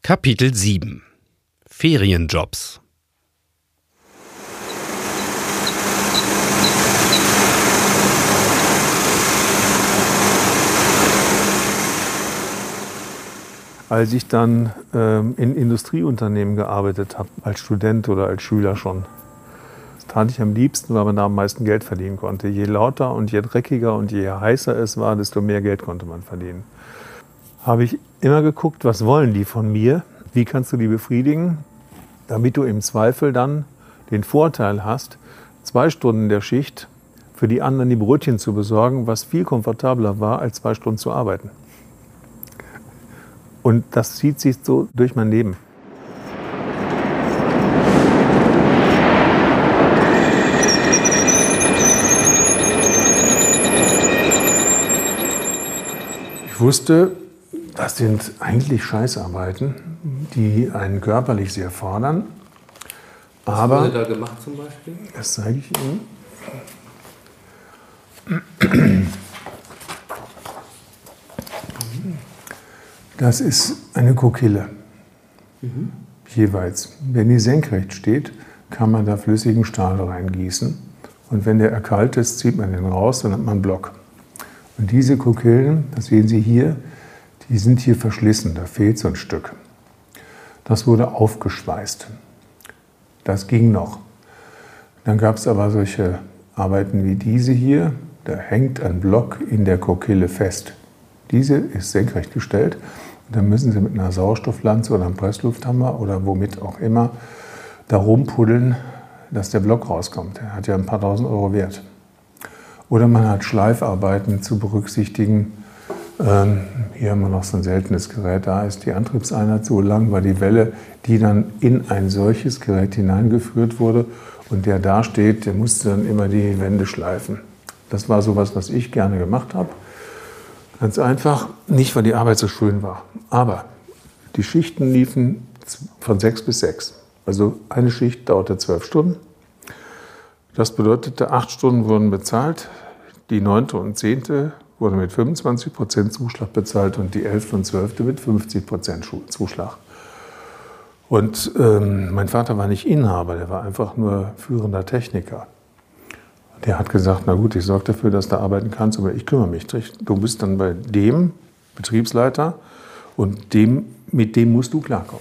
Kapitel 7 Ferienjobs. Als ich dann in Industrieunternehmen gearbeitet habe, als Student oder als Schüler schon, das tat ich am liebsten, weil man da am meisten Geld verdienen konnte. Je lauter und je dreckiger und je heißer es war, desto mehr Geld konnte man verdienen. Habe ich immer geguckt, was wollen die von mir? Wie kannst du die befriedigen, damit du im Zweifel dann den Vorteil hast, 2 Stunden der Schicht für die anderen die Brötchen zu besorgen, was viel komfortabler war, als 2 Stunden zu arbeiten. Und das zieht sich so durch mein Leben. Ich wusste, das sind eigentlich Scheißarbeiten, die einen körperlich sehr fordern. Was wurde da gemacht zum Beispiel? Das zeige ich Ihnen. Das ist eine Kokille, jeweils. Wenn die senkrecht steht, kann man da flüssigen Stahl reingießen. Und wenn der erkaltet ist, zieht man den raus, dann hat man einen Block. Und diese Kokillen, das sehen Sie hier, die sind hier verschlissen, da fehlt so ein Stück. Das wurde aufgeschweißt. Das ging noch. Dann gab es aber solche Arbeiten wie diese hier, da hängt ein Block in der Kokille fest. Diese ist senkrecht gestellt. Und dann müssen Sie mit einer Sauerstofflanze oder einem Presslufthammer oder womit auch immer da rumpuddeln, dass der Block rauskommt. Der hat ja ein paar tausend Euro wert. Oder man hat Schleifarbeiten zu berücksichtigen. Hier haben wir noch so ein seltenes Gerät. Da ist die Antriebseinheit so lang, weil die Welle, die dann in ein solches Gerät hineingeführt wurde und der da steht, der musste dann immer die Wände schleifen. Das war sowas, was ich gerne gemacht habe. Ganz einfach, nicht weil die Arbeit so schön war, aber die Schichten liefen von 6 bis 6. Also eine Schicht dauerte 12 Stunden. Das bedeutete, 8 Stunden wurden bezahlt, die 9. und 10. wurde mit 25% Zuschlag bezahlt und die 11. und 12. mit 50% Zuschlag. Und mein Vater war nicht Inhaber, der war einfach nur führender Techniker. Der hat gesagt, na gut, ich sorge dafür, dass du arbeiten kannst, aber ich kümmere mich. Du bist dann bei dem Betriebsleiter und mit dem musst du klarkommen.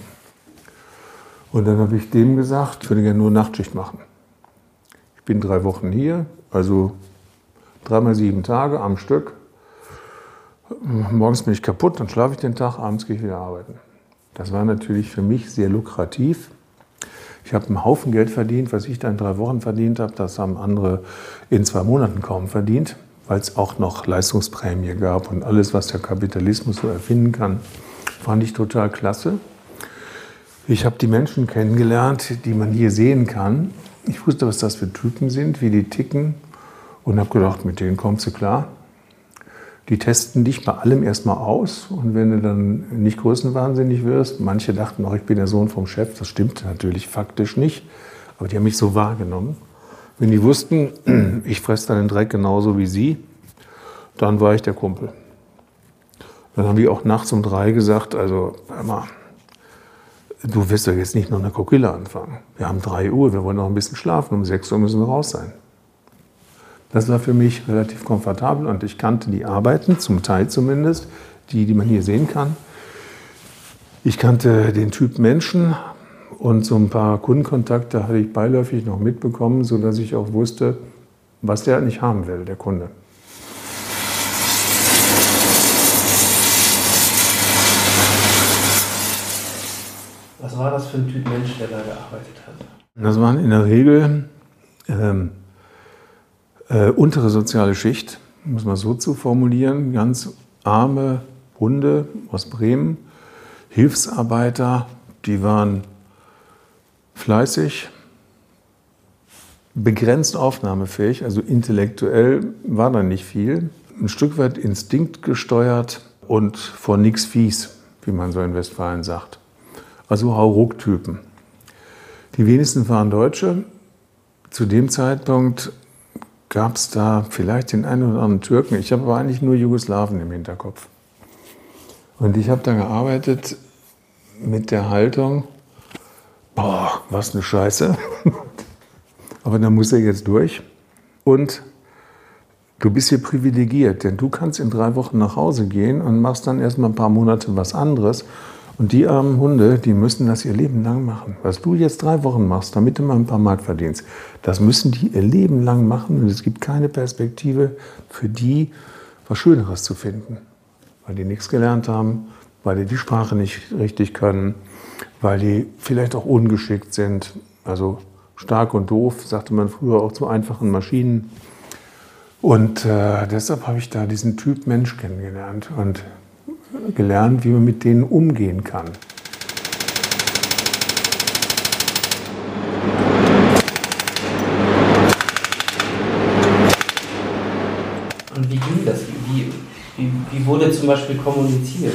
Und dann habe ich dem gesagt, ich würde gerne nur Nachtschicht machen. Ich bin 3 Wochen hier, also 3 mal 7 Tage am Stück. Morgens bin ich kaputt, dann schlafe ich den Tag, abends gehe ich wieder arbeiten. Das war natürlich für mich sehr lukrativ. Ich habe einen Haufen Geld verdient, was ich da in 3 Wochen verdient habe. Das haben andere in 2 Monaten kaum verdient, weil es auch noch Leistungsprämie gab und alles, was der Kapitalismus so erfinden kann, fand ich total klasse. Ich habe die Menschen kennengelernt, die man hier sehen kann. Ich wusste, was das für Typen sind, wie die ticken und habe gedacht, mit denen kommst du klar. Die testen dich bei allem erstmal aus und wenn du dann nicht größenwahnsinnig wirst, manche dachten auch, ich bin der Sohn vom Chef, das stimmte natürlich faktisch nicht, aber die haben mich so wahrgenommen. Wenn die wussten, ich fresse dann den Dreck genauso wie sie, dann war ich der Kumpel. Dann haben die auch nachts um 3 gesagt, also hör mal, du wirst doch jetzt nicht noch eine Kokille anfangen. Wir haben 3 Uhr, wir wollen noch ein bisschen schlafen, um 6 Uhr müssen wir raus sein. Das war für mich relativ komfortabel und ich kannte die Arbeiten, zum Teil zumindest, die man hier sehen kann. Ich kannte den Typ Menschen und so ein paar Kundenkontakte hatte ich beiläufig noch mitbekommen, sodass ich auch wusste, was der nicht haben will, der Kunde. Was war das für ein Typ Mensch, der da gearbeitet hat? Das waren in der Regel untere soziale Schicht, muss man so zu formulieren, ganz arme Hunde aus Bremen, Hilfsarbeiter, die waren fleißig, begrenzt aufnahmefähig, also intellektuell war da nicht viel, ein Stück weit instinktgesteuert und vor nix fies, wie man so in Westfalen sagt. Also Hauruck-Typen. Die wenigsten waren Deutsche. Zu dem Zeitpunkt gab es da vielleicht den einen oder anderen Türken. Ich habe aber eigentlich nur Jugoslawen im Hinterkopf. Und ich habe da gearbeitet mit der Haltung, boah, was eine Scheiße. Aber da muss er jetzt durch. Und du bist hier privilegiert, denn du kannst in 3 Wochen nach Hause gehen und machst dann erstmal ein paar Monate was anderes. Und die armen Hunde, die müssen das ihr Leben lang machen. Was du jetzt 3 Wochen machst, damit du mal ein paar Mark verdienst, das müssen die ihr Leben lang machen. Und es gibt keine Perspektive für die, was Schöneres zu finden. Weil die nichts gelernt haben, weil die die Sprache nicht richtig können, weil die vielleicht auch ungeschickt sind. Also stark und doof, sagte man früher auch zu einfachen Maschinen. Und deshalb habe ich da diesen Typ Mensch kennengelernt und gelernt, wie man mit denen umgehen kann. Und wie ging das? Wie wurde zum Beispiel kommuniziert?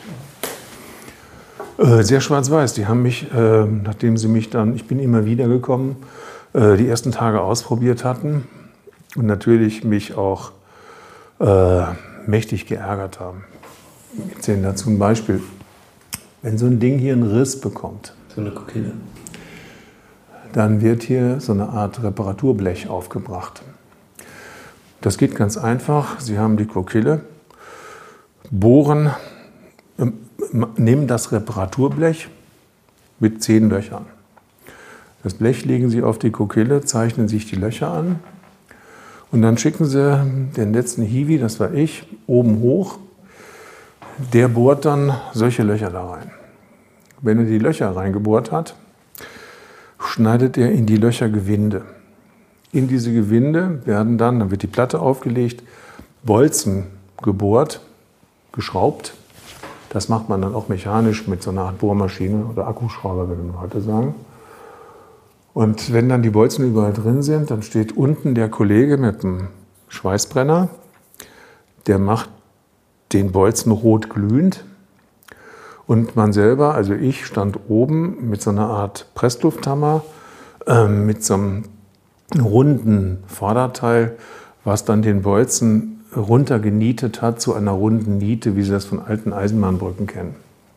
Sehr schwarz-weiß. Die haben mich, nachdem sie mich dann, ich bin immer wieder gekommen, die ersten Tage ausprobiert hatten und natürlich mich auch mächtig geärgert haben. Ich erzähle dazu ein Beispiel. Wenn so ein Ding hier einen Riss bekommt, So eine Kokille. dann wird hier so eine Art Reparaturblech aufgebracht. Das geht ganz einfach. Sie haben die Kokille, bohren, nehmen das Reparaturblech mit 10 Löchern. Das Blech legen Sie auf die Kokille, zeichnen sich die Löcher an und dann schicken Sie den letzten Hiwi, das war ich, oben hoch. Der bohrt dann solche Löcher da rein. Wenn er die Löcher reingebohrt hat, schneidet er in die Löcher Gewinde. In diese Gewinde werden dann wird die Platte aufgelegt, Bolzen gebohrt, geschraubt. Das macht man dann auch mechanisch mit so einer Art Bohrmaschine oder Akkuschrauber, würde man heute sagen. Und wenn dann die Bolzen überall drin sind, dann steht unten der Kollege mit dem Schweißbrenner, der macht den Bolzen rot glühend. Und man selber, also ich, stand oben mit so einer Art Presslufthammer, mit so einem runden Vorderteil, was dann den Bolzen runtergenietet hat zu einer runden Niete, wie Sie das von alten Eisenbahnbrücken kennen.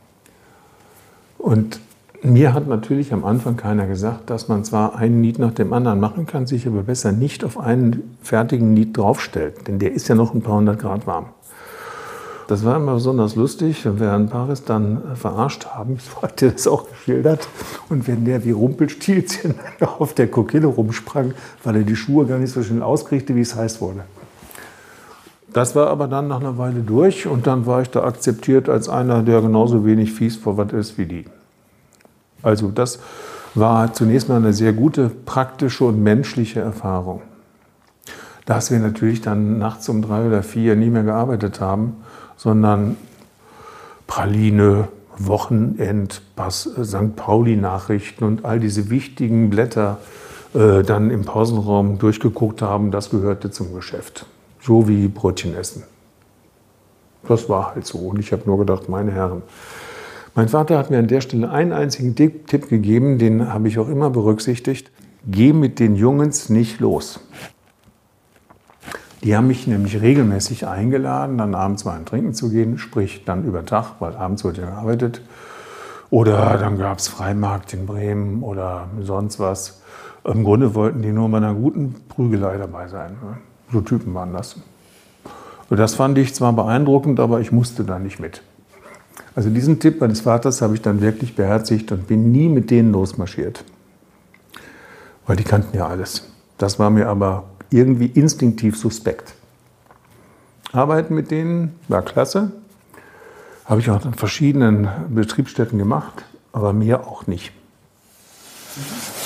Und mir hat natürlich am Anfang keiner gesagt, dass man zwar einen Niet nach dem anderen machen kann, sich aber besser nicht auf einen fertigen Niet draufstellt, denn der ist ja noch ein paar 100 Grad warm. Das war immer besonders lustig, wenn wir Herrn Paris dann verarscht haben, so hat er das auch geschildert. Und wenn der wie Rumpelstilzchen auf der Kokille rumsprang, weil er die Schuhe gar nicht so schnell auskriegte, wie es heiß wurde. Das war aber dann nach einer Weile durch und dann war ich da akzeptiert als einer, der genauso wenig fies vor was ist wie die. Also das war zunächst mal eine sehr gute praktische und menschliche Erfahrung. Dass wir natürlich dann nachts um 3 oder 4 nie mehr gearbeitet haben, sondern Praline, Wochenendpass, St. Pauli-Nachrichten und all diese wichtigen Blätter dann im Pausenraum durchgeguckt haben, das gehörte zum Geschäft. So wie Brötchen essen. Das war halt so. Und ich habe nur gedacht, meine Herren. Mein Vater hat mir an der Stelle einen einzigen Tipp gegeben, den habe ich auch immer berücksichtigt. Geh mit den Jungens nicht los. Die haben mich nämlich regelmäßig eingeladen, dann abends mal ein Trinken zu gehen, sprich dann über Tag, weil abends wird ja gearbeitet. Oder dann gab es Freimarkt in Bremen oder sonst was. Im Grunde wollten die nur bei einer guten Prügelei dabei sein. So Typen waren das. Und das fand ich zwar beeindruckend, aber ich musste da nicht mit. Also diesen Tipp meines Vaters habe ich dann wirklich beherzigt und bin nie mit denen losmarschiert. Weil die kannten ja alles. Das war mir aber irgendwie instinktiv suspekt. Arbeiten mit denen war klasse. Habe ich auch an verschiedenen Betriebsstätten gemacht, aber mehr auch nicht.